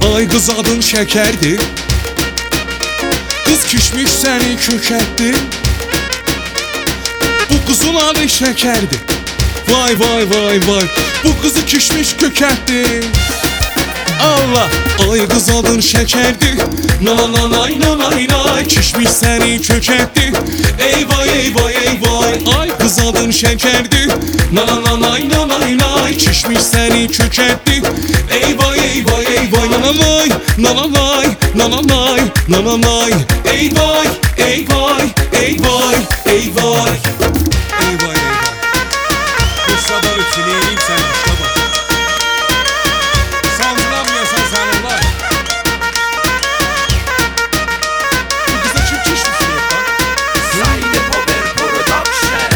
Ay kız adın şekerdi, kız kişmiş seni kökətti. Bu kızın adı şekerdi, vay vay vay vay. Bu kızı kişmiş kökətti. Allah, ay kız adın şekerdi, nanay nanay nay. Kişmiş seni kökətti, eyvay eyvay eyvay. Ay kız adın şekerdi, nanay nanay nay. Kişmiş seni kökətti, eyvay eyvay eyvay. Nanay nanay nanay nanay. Eyvay eyvay eyvay eyvay. Eyvay eyvay. Bu sabah ötüleyeyim sen işte bak. Sandıramıyorsan sanırlar. Bu kıza kim çişmiş yok lan? Saide Power Production.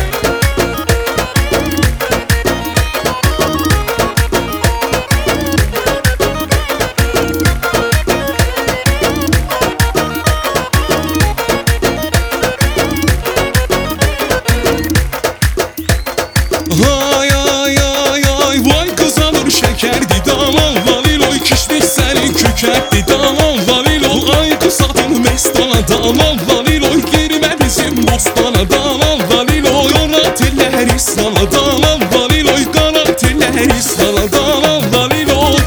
Ay ay ay ay, vay kız alır şekerdi, damal valiloy. Kişmiş seni kökətti, damal valiloy. Ay kız adın mestana, damal valiloy. Girme bizim bostana, damal valiloy. Qanatellər İslam'a, damal valiloy. Qanatellər İslam'a, damal valiloy.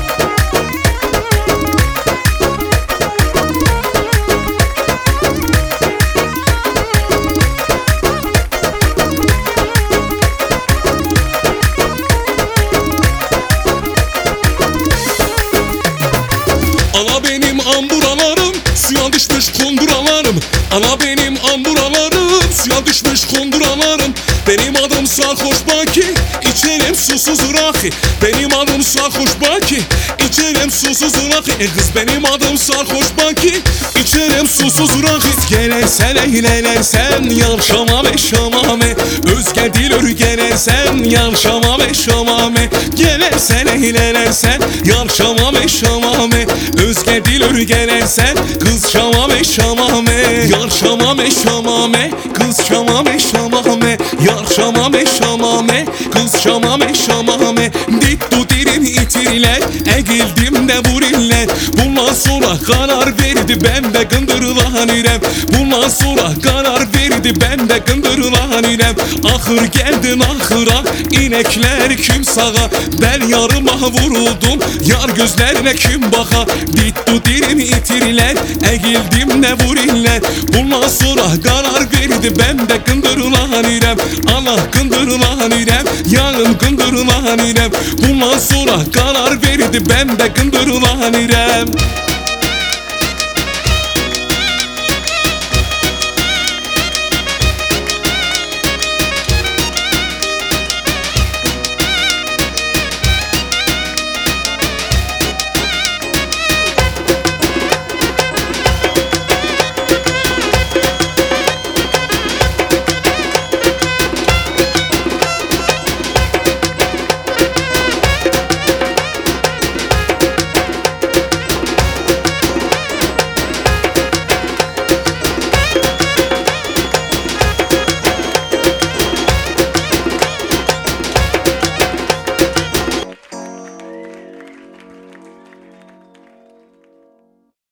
Ana benim amburalarım, suya düşmüş kunduralarım. Ana benim amburalarım, suya düşmüş kunduralarım. Benim adım sarhoş Baki, içerim susuz rakı. Benim adım sarhoş Baki, içerim susuz rakı. Kız benim adım sarhoş Baki, içerim susuz rakı. Gelersen eğlenirsen, yarşamame şamame. Özge dil örgelersen, yarşamame şamame. Gelersen eğlenirsen, yarşamame şamame. Özge dil örgelersen, kız şamame şamame. Yar şamame şamame, kız şamame şamame. Yar şamame şamame, kız şamame şamame. Dittu dirim itiriler, egildim de vurirler. Bundan sonra karar verdi, ben de gındırlanırım. Bundan sonra karar verdi, ben de gındırlanırım. Ahır geldin ahıra, inekler kim sağa. Ben yarıma vuruldum, yar gözlerine kim baka. Dittu dirim itiriler, egildim de vurirler. Bundan sonra karar verdi, ben de gındırlanırım. Allah gındırlanırım, yarın gındırlanırım. Bundan sonra karar verdi, ben de gındırlanırım.